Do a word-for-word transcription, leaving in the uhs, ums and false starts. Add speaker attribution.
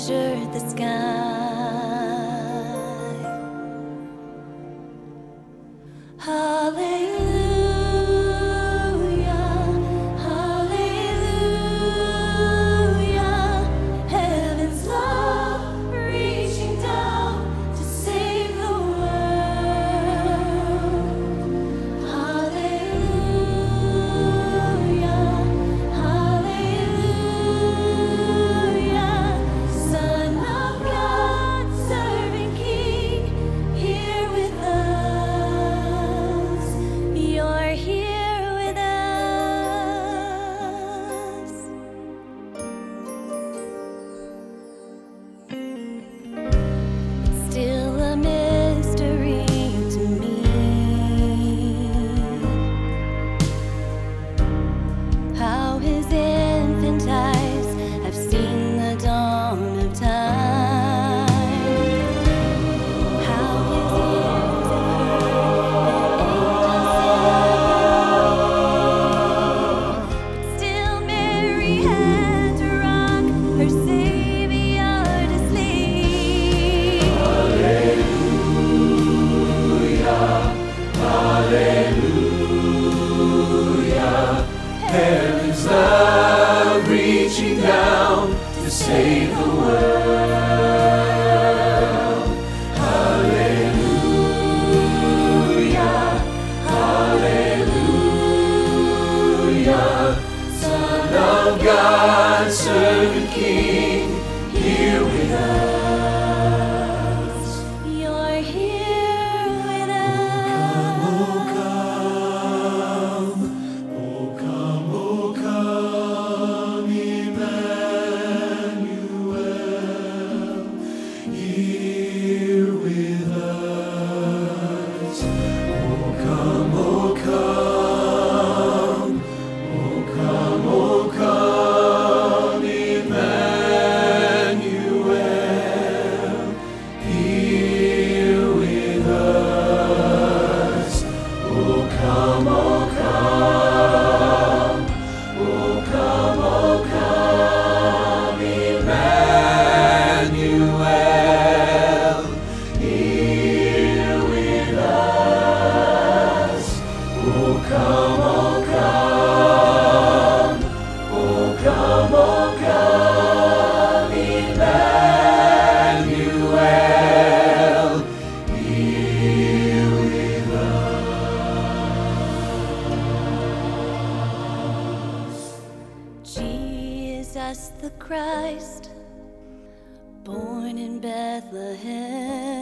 Speaker 1: measured the sky. Hallelujah, hallelujah, heaven's love reaching down to save the world. Hallelujah, hallelujah, Son of God, serving King, here with us. You're here with us. Still a mystery to me how his infant eyes have seen the dawn of time, how his ears have heard the angels sing, but still Mary had to rock her Savior to sleep.
Speaker 2: Heaven's love reaching down to save the world. Hallelujah, hallelujah, Son of God, servant King, here with us.
Speaker 1: You're here with us.
Speaker 2: Oh come, oh come, oh come, Emmanuel, here with us. Oh come, oh come, oh come, oh come, Emmanuel, here with us. Oh come, oh come, oh come, oh come, Emmanuel, here with us. Oh come, oh come, oh come, oh come, Emmanuel, here with us.
Speaker 1: Jesus the Christ, born in Bethlehem.